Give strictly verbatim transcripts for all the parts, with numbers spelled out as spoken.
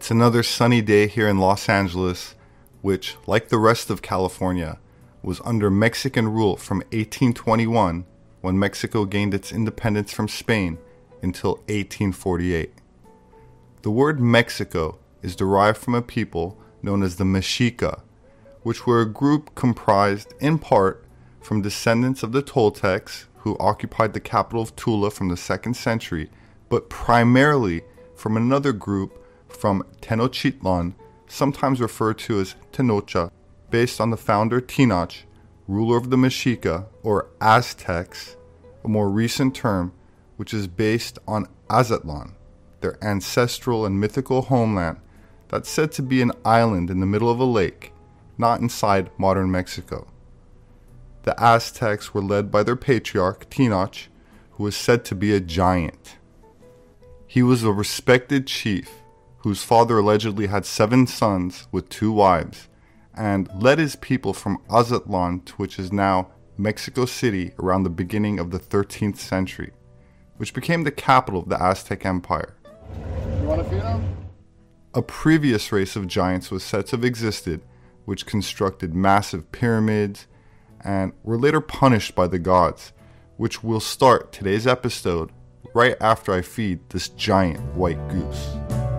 It's another sunny day here in Los Angeles, which, like the rest of California, was under Mexican rule from eighteen twenty-one, when Mexico gained its independence from Spain, until eighteen forty-eight. The word Mexico is derived from a people known as the Mexica, which were a group comprised in part from descendants of the Toltecs who occupied the capital of Tula from the second century, but primarily from another group from Tenochtitlan, sometimes referred to as Tenocha, based on the founder Tenoch, ruler of the Mexica, or Aztecs, a more recent term which is based on Azatlan, their ancestral and mythical homeland that's said to be an island in the middle of a lake, not inside modern Mexico. The Aztecs were led by their patriarch, Tenoch, who was said to be a giant. He was a respected chief whose father allegedly had seven sons with two wives, and led his people from Azatlan, which is now Mexico City, around the beginning of the thirteenth century, which became the capital of the Aztec Empire. You want to feed them? A previous race of giants was said to have existed, which constructed massive pyramids, and were later punished by the gods, which will start today's episode right after I feed this giant white goose.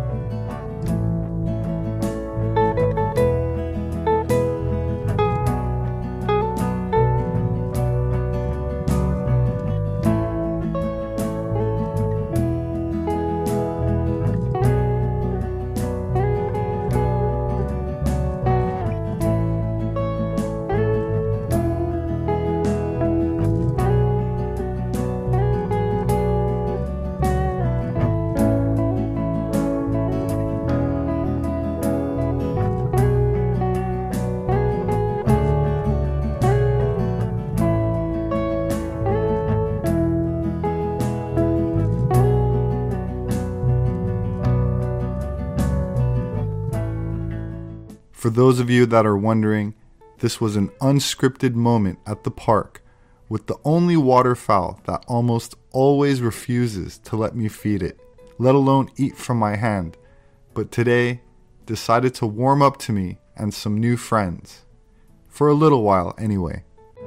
For those of you that are wondering, this was an unscripted moment at the park with the only waterfowl that almost always refuses to let me feed it, let alone eat from my hand, but today decided to warm up to me and some new friends. For a little while anyway.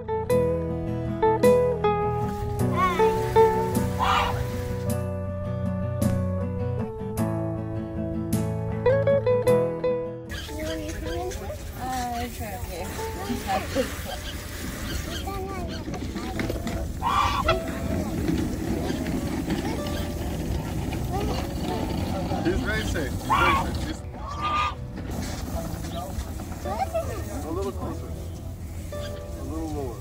He's racing. He's racing. He's... A little closer. A little lower.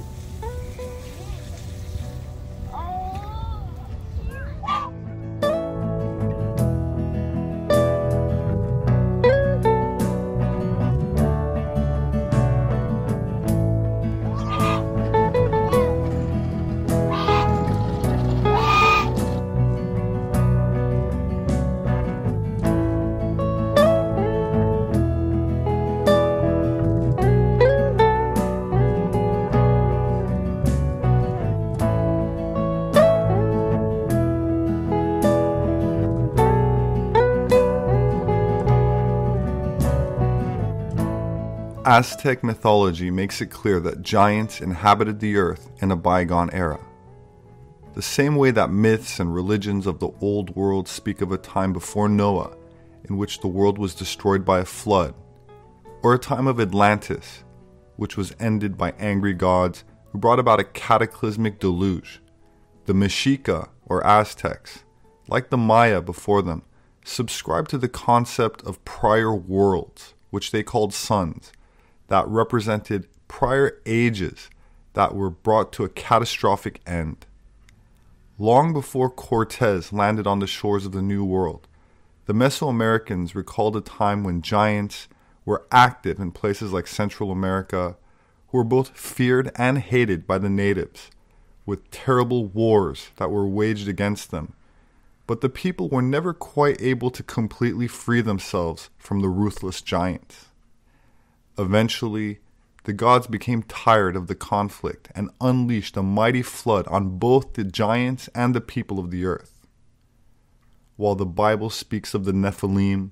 Aztec mythology makes it clear that giants inhabited the earth in a bygone era. The same way that myths and religions of the old world speak of a time before Noah, in which the world was destroyed by a flood, or a time of Atlantis, which was ended by angry gods who brought about a cataclysmic deluge. The Mexica, or Aztecs, like the Maya before them, subscribed to the concept of prior worlds, which they called suns, that represented prior ages that were brought to a catastrophic end. Long before Cortez landed on the shores of the New World, the Mesoamericans recalled a time when giants were active in places like Central America, who were both feared and hated by the natives, with terrible wars that were waged against them. But the people were never quite able to completely free themselves from the ruthless giants. Eventually, the gods became tired of the conflict and unleashed a mighty flood on both the giants and the people of the earth. While the Bible speaks of the Nephilim,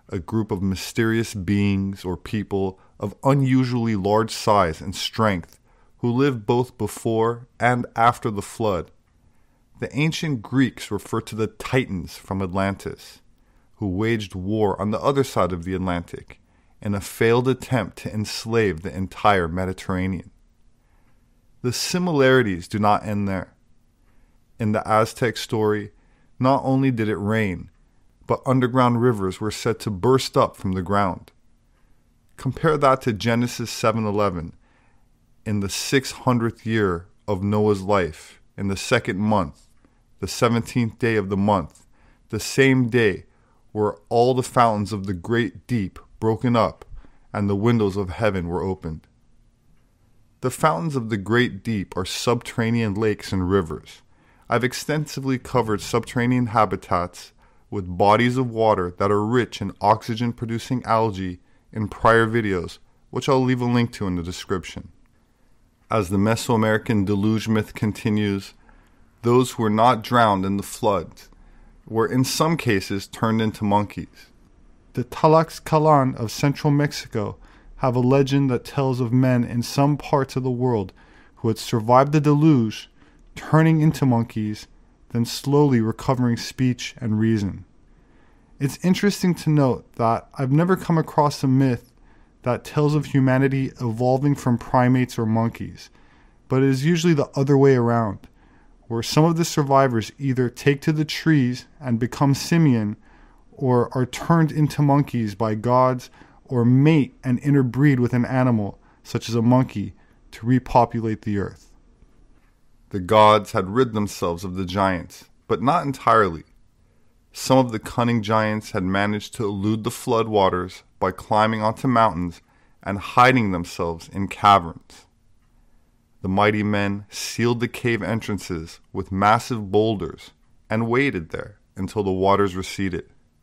a group of mysterious beings or people of unusually large size and strength who lived both before and after the flood. The ancient Greeks refer to the Titans from Atlantis, who waged war on the other side of the Atlantic in a failed attempt to enslave the entire Mediterranean. The similarities do not end there. In the Aztec story, not only did it rain, but underground rivers were said to burst up from the ground. Compare that to Genesis seven eleven. In the six hundredth year of Noah's life, in the second month, the seventeenth day of the month, the same day were all the fountains of the great deep broken up, and the windows of heaven were opened. The fountains of the great deep are subterranean lakes and rivers. I've extensively covered subterranean habitats with bodies of water that are rich in oxygen-producing algae in prior videos, which I'll leave a link to in the description. As the Mesoamerican deluge myth continues, those who were not drowned in the floods were in some cases turned into monkeys. The Tlaxcalan of central Mexico have a legend that tells of men in some parts of the world who had survived the deluge, turning into monkeys, then slowly recovering speech and reason. It's interesting to note that I've never come across a myth that tells of humanity evolving from primates or monkeys, but it is usually the other way around, where some of the survivors either take to the trees and become simian, or are turned into monkeys by gods, or mate and interbreed with an animal, such as a monkey, to repopulate the earth. The gods had rid themselves of the giants, but not entirely. Some of the cunning giants had managed to elude the flood waters by climbing onto mountains and hiding themselves in caverns. The mighty men sealed the cave entrances with massive boulders and waited there until the waters receded.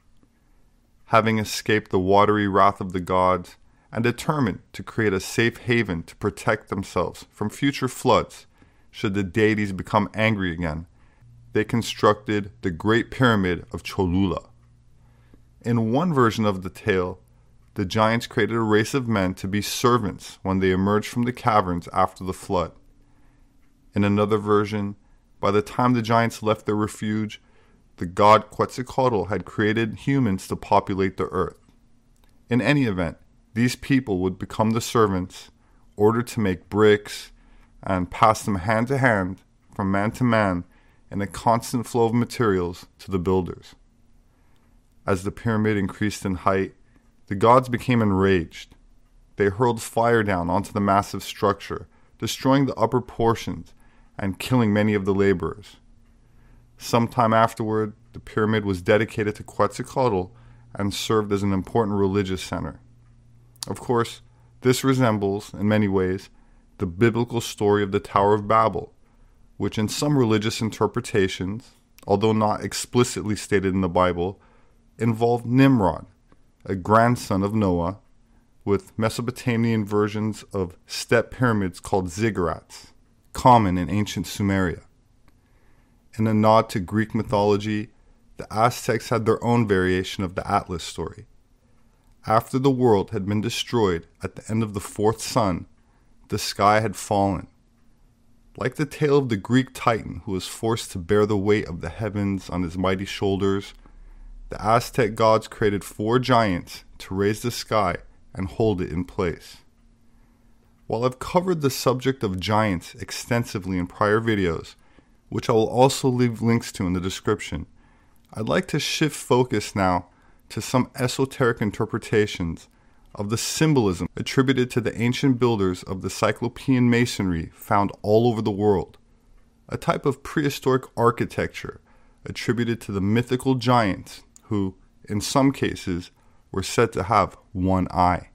Having escaped the watery wrath of the gods and determined to create a safe haven to protect themselves from future floods should the deities become angry again, they constructed the Great Pyramid of Cholula. In one version of the tale, the giants created a race of men to be servants when they emerged from the caverns after the flood. In another version, by the time the giants left their refuge, the god Quetzalcoatl had created humans to populate the earth. In any event, these people would become the servants, ordered to make bricks, and pass them hand to hand, from man to man, in a constant flow of materials to the builders. As the pyramid increased in height, the gods became enraged. They hurled fire down onto the massive structure, destroying the upper portions and killing many of the laborers. Sometime afterward, the pyramid was dedicated to Quetzalcoatl and served as an important religious center. Of course, this resembles, in many ways, the biblical story of the Tower of Babel, which in some religious interpretations, although not explicitly stated in the Bible, involved Nimrod, a grandson of Noah, with Mesopotamian versions of step pyramids called ziggurats, common in ancient Sumeria. In a nod to Greek mythology, the Aztecs had their own variation of the Atlas story. After the world had been destroyed at the end of the fourth sun, the sky had fallen. Like the tale of the Greek Titan who was forced to bear the weight of the heavens on his mighty shoulders, the Aztec gods created four giants to raise the sky and hold it in place. While I've covered the subject of giants extensively in prior videos, which I will also leave links to in the description, I'd like to shift focus now to some esoteric interpretations of the symbolism attributed to the ancient builders of the Cyclopean masonry found all over the world, a type of prehistoric architecture attributed to the mythical giants who, in some cases, were said to have one eye.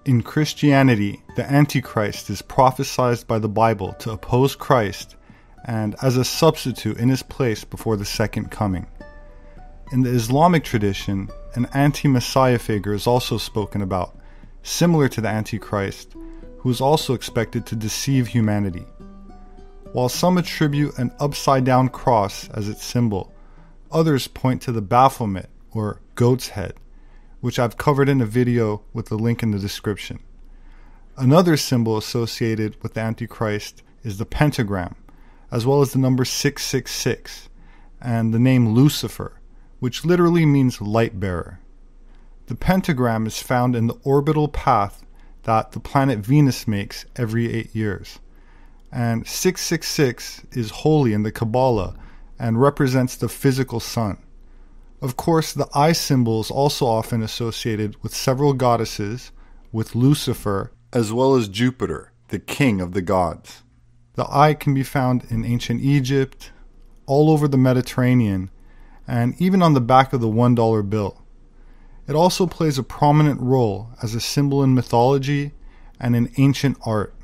In Christianity, the Antichrist is prophesied by the Bible to oppose Christ and as a substitute in his place before the second coming. In the Islamic tradition, an anti-Messiah figure is also spoken about, similar to the Antichrist, who is also expected to deceive humanity. While some attribute an upside-down cross as its symbol, others point to the Baphomet, or goat's head, which I've covered in a video with the link in the description. Another symbol associated with the Antichrist is the pentagram, as well as the number six six six, and the name Lucifer, which literally means light bearer. The pentagram is found in the orbital path that the planet Venus makes every eight years. And six six six is holy in the Kabbalah and represents the physical sun. Of course, the eye symbol is also often associated with several goddesses, with Lucifer, as well as Jupiter, the king of the gods. The eye can be found in ancient Egypt, all over the Mediterranean, and even on the back of the one dollar bill. It also plays a prominent role as a symbol in mythology and in ancient art.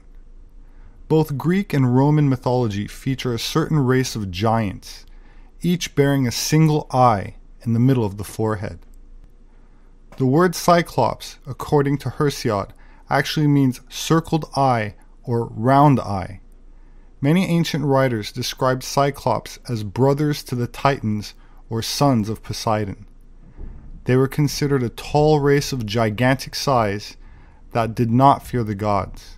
Both Greek and Roman mythology feature a certain race of giants, each bearing a single eye in the middle of the forehead. The word Cyclops, according to Hesiod, actually means circled eye or round eye. Many ancient writers described Cyclops as brothers to the Titans or sons of Poseidon. They were considered a tall race of gigantic size that did not fear the gods.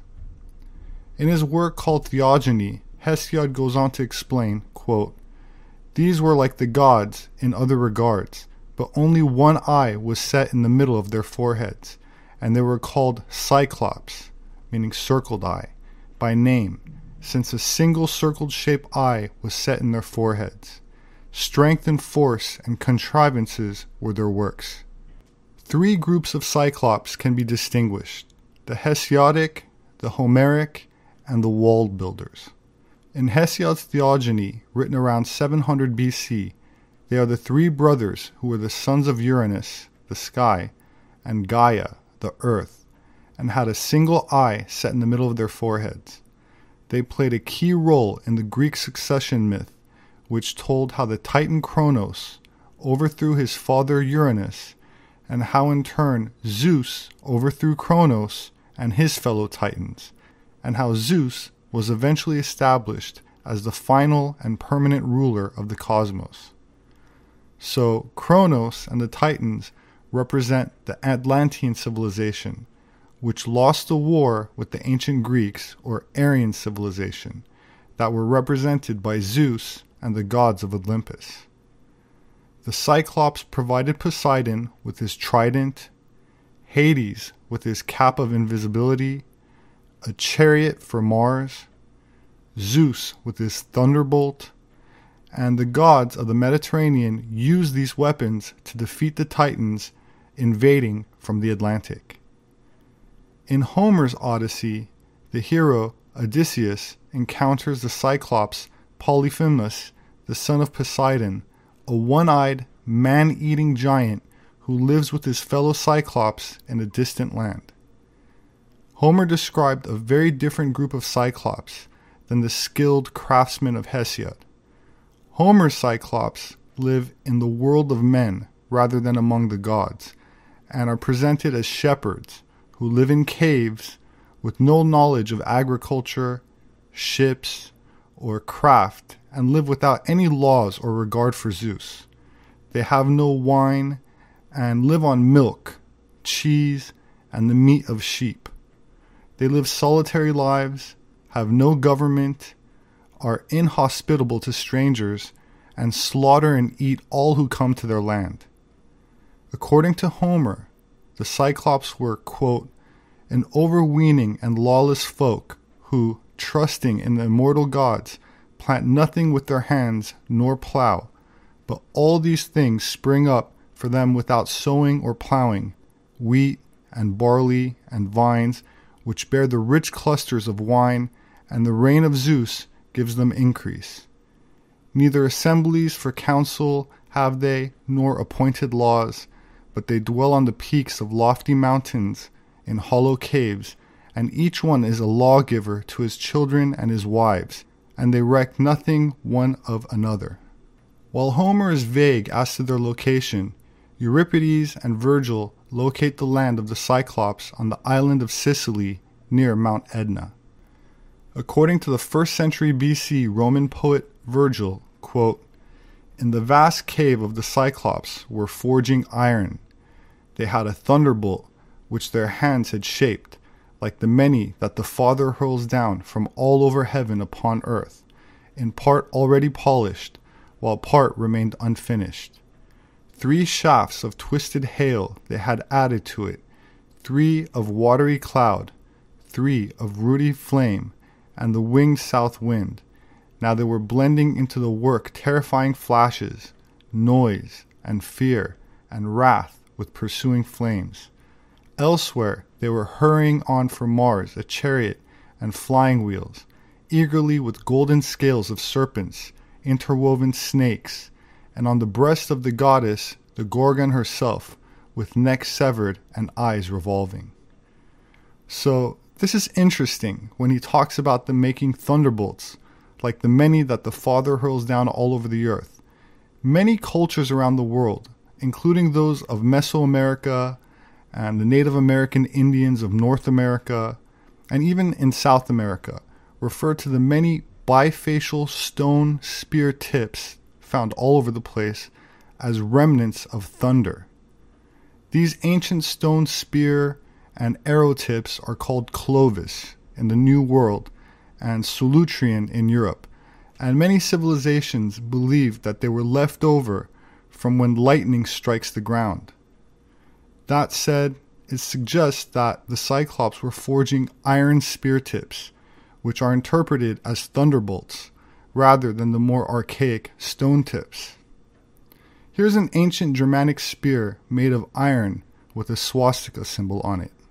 In his work called Theogony, Hesiod goes on to explain, quote, "These were like the gods in other regards, but only one eye was set in the middle of their foreheads, and they were called Cyclops, meaning circled eye, by name, since a single circled shaped eye was set in their foreheads. Strength and force and contrivances were their works." Three groups of Cyclops can be distinguished: the Hesiodic, the Homeric, and the wall builders. In Hesiod's Theogony, written around seven hundred B C, they are the three brothers who were the sons of Uranus, the sky, and Gaia, the earth, and had a single eye set in the middle of their foreheads. They played a key role in the Greek succession myth, which told how the Titan Kronos overthrew his father Uranus, and how in turn Zeus overthrew Kronos and his fellow Titans, and how Zeus was eventually established as the final and permanent ruler of the cosmos. So Kronos and the Titans represent the Atlantean civilization, which lost the war with the ancient Greeks or Aryan civilization that were represented by Zeus and the gods of Olympus. The Cyclops provided Poseidon with his trident, Hades with his cap of invisibility, a chariot for Mars, Zeus with his thunderbolt, and the gods of the Mediterranean used these weapons to defeat the Titans invading from the Atlantic. In Homer's Odyssey, the hero Odysseus encounters the Cyclops Polyphemus, the son of Poseidon, a one-eyed, man-eating giant who lives with his fellow Cyclops in a distant land. Homer described a very different group of Cyclops than the skilled craftsmen of Hesiod. Homer's Cyclops live in the world of men rather than among the gods, and are presented as shepherds who live in caves with no knowledge of agriculture, ships, or craft, and live without any laws or regard for Zeus. They have no wine and live on milk, cheese, and the meat of sheep. They live solitary lives, have no government, are inhospitable to strangers, and slaughter and eat all who come to their land. According to Homer, the Cyclops were, quote, "an overweening and lawless folk who, trusting in the immortal gods, plant nothing with their hands nor plow, but all these things spring up for them without sowing or plowing, wheat and barley and vines, which bear the rich clusters of wine, and the rain of Zeus gives them increase. Neither assemblies for council have they, nor appointed laws, but they dwell on the peaks of lofty mountains, in hollow caves, and each one is a lawgiver to his children and his wives, and they reck nothing one of another. While Homer is vague as to their location, Euripides and Virgil locate the land of the Cyclops on the island of Sicily near Mount Etna. According to the first century B C Roman poet Virgil, quote, "In the vast cave of the Cyclops were forging iron. They had a thunderbolt which their hands had shaped, like the many that the Father hurls down from all over heaven upon earth, in part already polished, while part remained unfinished. Three shafts of twisted hail they had added to it, three of watery cloud, three of ruddy flame, and the winged south wind. Now they were blending into the work terrifying flashes, noise, and fear, and wrath with pursuing flames. Elsewhere they were hurrying on for Mars a chariot and flying wheels, eagerly with golden scales of serpents, interwoven snakes, and on the breast of the goddess, the Gorgon herself, with neck severed and eyes revolving." So, this is interesting when he talks about them making thunderbolts, like the many that the Father hurls down all over the earth. Many cultures around the world, including those of Mesoamerica and the Native American Indians of North America, and even in South America, refer to the many bifacial stone spear tips found all over the place as remnants of thunder. These ancient stone spear and arrow tips are called Clovis in the New World and Solutrean in Europe, and many civilizations believe that they were left over from when lightning strikes the ground. That said, it suggests that the Cyclops were forging iron spear tips, which are interpreted as thunderbolts, rather than the more archaic stone tips. Here's an ancient Germanic spear made of iron with a swastika symbol on it.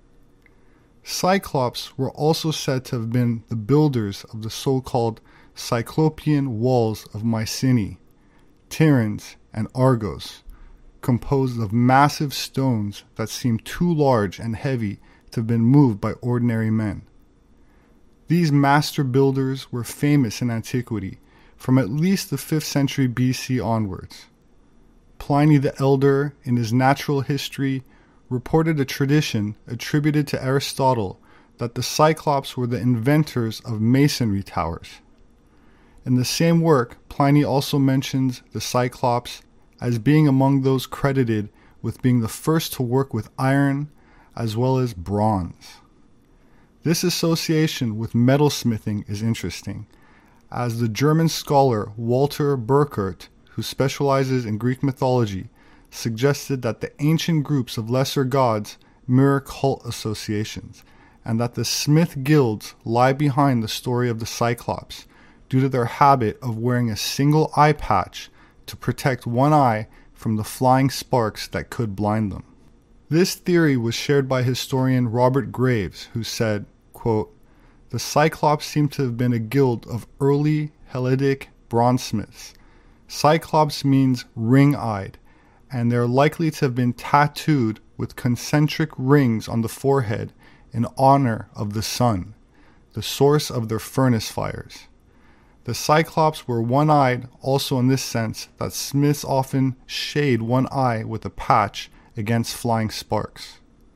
Cyclops were also said to have been the builders of the so-called Cyclopean walls of Mycenae, Tiryns, and Argos, composed of massive stones that seemed too large and heavy to have been moved by ordinary men. These master builders were famous in antiquity, from at least the fifth century B C onwards. Pliny the Elder, in his Natural History, reported a tradition attributed to Aristotle that the Cyclops were the inventors of masonry towers. In the same work, Pliny also mentions the Cyclops as being among those credited with being the first to work with iron as well as bronze. This association with metalsmithing is interesting, as the German scholar Walter Burkert, who specializes in Greek mythology, suggested that the ancient groups of lesser gods mirror cult associations, and that the smith guilds lie behind the story of the Cyclops due to their habit of wearing a single eye patch to protect one eye from the flying sparks that could blind them. This theory was shared by historian Robert Graves, who said, quote, "The Cyclops seem to have been a guild of early Helladic bronzesmiths. Cyclops means ring-eyed, and they are likely to have been tattooed with concentric rings on the forehead in honor of the sun, the source of their furnace fires. The Cyclops were one-eyed also in this sense that smiths often shade one eye with a patch against flying sparks."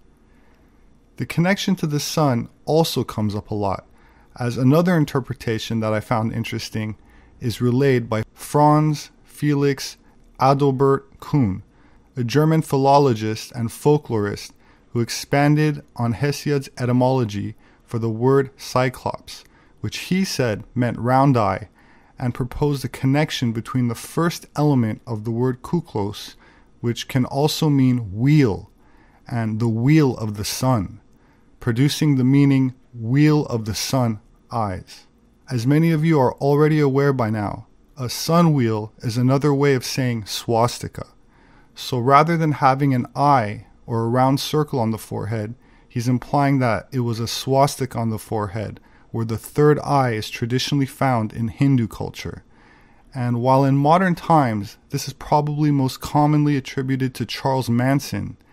The connection to the sun also comes up a lot, as another interpretation that I found interesting is relayed by Franz Felix Adalbert Kuhn, a German philologist and folklorist who expanded on Hesiod's etymology for the word Cyclops, which he said meant round eye, and proposed a connection between the first element of the word kuklos, which can also mean wheel, and the wheel of the sun, producing the meaning wheel of the sun eyes. As many of you are already aware by now, a sun wheel is another way of saying swastika. So rather than having an eye or a round circle on the forehead, he's implying that it was a swastika on the forehead, where the third eye is traditionally found in Hindu culture. And while in modern times this is probably most commonly attributed to Charles Manson,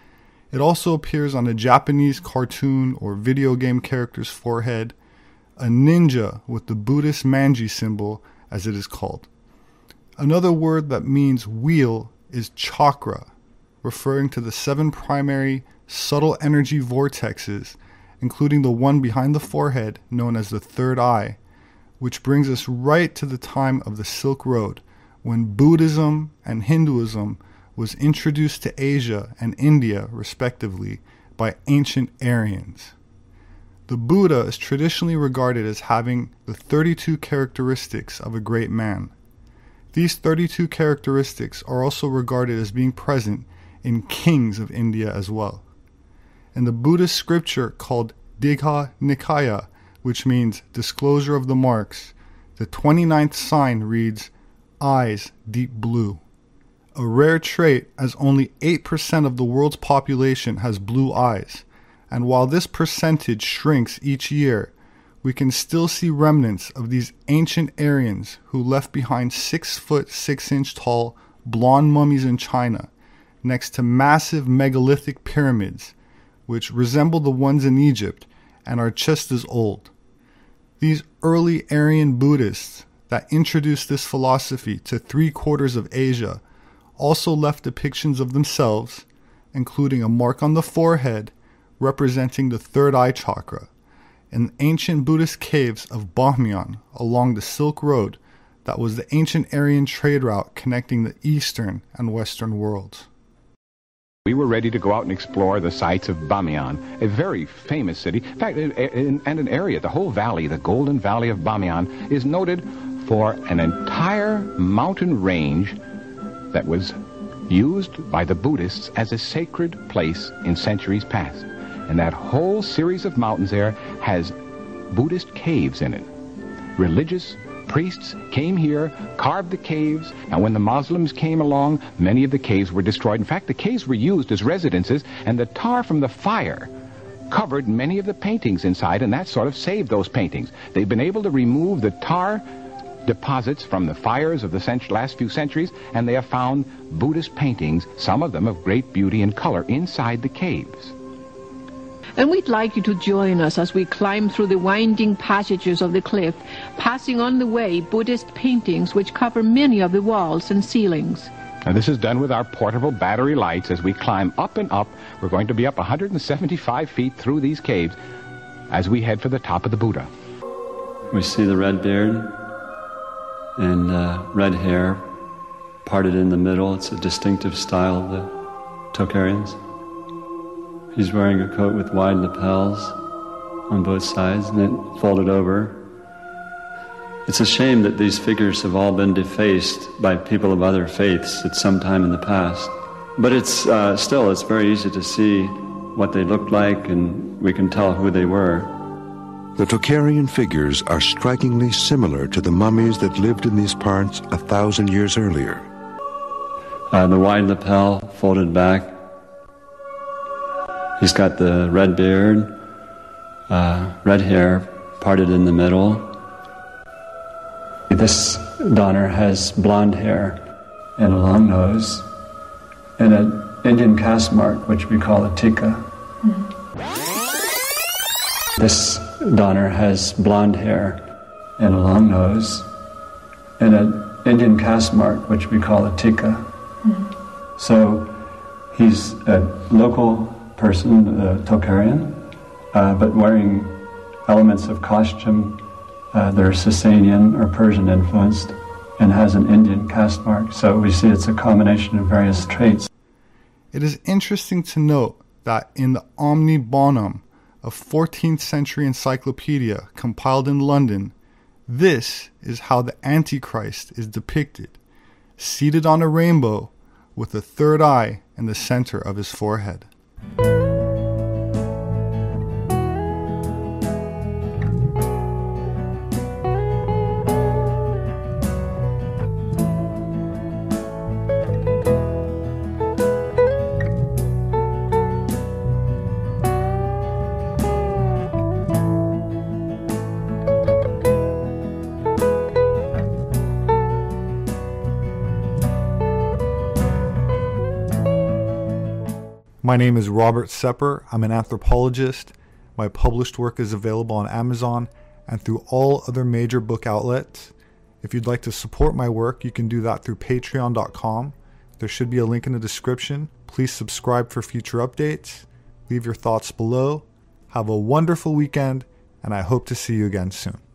It also appears on a Japanese cartoon or video game character's forehead, a ninja with the Buddhist manji symbol, as it is called. Another word that means wheel is chakra, referring to the seven primary subtle energy vortexes, including the one behind the forehead known as the third eye, which brings us right to the time of the Silk Road, when Buddhism and Hinduism was introduced to Asia and India, respectively, by ancient Aryans. The Buddha is traditionally regarded as having the thirty-two characteristics of a great man. These thirty-two characteristics are also regarded as being present in kings of India as well. In the Buddhist scripture called Digha Nikaya, which means disclosure of the marks, the twenty-ninth sign reads, eyes deep blue. A rare trait, as only eight percent of the world's population has blue eyes, and while this percentage shrinks each year, we can still see remnants of these ancient Aryans who left behind six foot six inch tall blonde mummies in China, next to massive megalithic pyramids, which resemble the ones in Egypt and are just as old. These early Aryan Buddhists that introduced this philosophy to three quarters of Asia also left depictions of themselves, including a mark on the forehead representing the third eye chakra, in ancient Buddhist caves of Bamyan along the Silk Road that was the ancient Aryan trade route connecting the Eastern and Western worlds. We were ready to go out and explore the sites of Bamyan, a very famous city, in fact, and an area, the whole valley, the Golden Valley of Bamyan, is noted for an entire mountain range that was used by the Buddhists as a sacred place in centuries past. And that whole series of mountains there has Buddhist caves in it. Religious priests came here, carved the caves. Now, when the Muslims came along, many of the caves were destroyed. In fact, the caves were used as residences, and the tar from the fire covered many of the paintings inside, and that sort of saved those paintings. They've been able to remove the tar deposits from the fires of the cent- last few centuries, and they have found Buddhist paintings, some of them of great beauty and color, inside the caves. And we'd like you to join us as we climb through the winding passages of the cliff, passing on the way Buddhist paintings which cover many of the walls and ceilings. Now, this is done with our portable battery lights. As we climb up and up, we're going to be up one hundred seventy-five feet through these caves as we head for the top of the Buddha. We see the red beard and uh, red hair parted in the middle. It's a distinctive style of the Tocharians. He's wearing a coat with wide lapels on both sides and it folded over. It's a shame that these figures have all been defaced by people of other faiths at some time in the past. But it's uh, still, it's very easy to see what they looked like, and we can tell who they were. The Tocharian figures are strikingly similar to the mummies that lived in these parts a thousand years earlier. Uh, the wide lapel folded back. He's got the red beard, uh, red hair parted in the middle. This Donner has blonde hair and a long nose and an Indian caste mark, which we call a tika. Mm-hmm. This Donner has blonde hair and a long nose and an Indian caste mark, which we call a tika. Mm-hmm. So he's a local person, a Tocharian, uh, but wearing elements of costume uh, that are Sasanian or Persian influenced, and has an Indian caste mark. So we see it's a combination of various traits. It is interesting to note that in the Omni Bonum, a fourteenth century encyclopedia compiled in London, this is how the Antichrist is depicted, seated on a rainbow with a third eye in the center of his forehead. My name is Robert Sepper. I'm an anthropologist. My published work is available on Amazon and through all other major book outlets. If you'd like to support my work, you can do that through patreon dot com. There should be a link in the description. Please subscribe for future updates. Leave your thoughts below. Have a wonderful weekend, and I hope to see you again soon.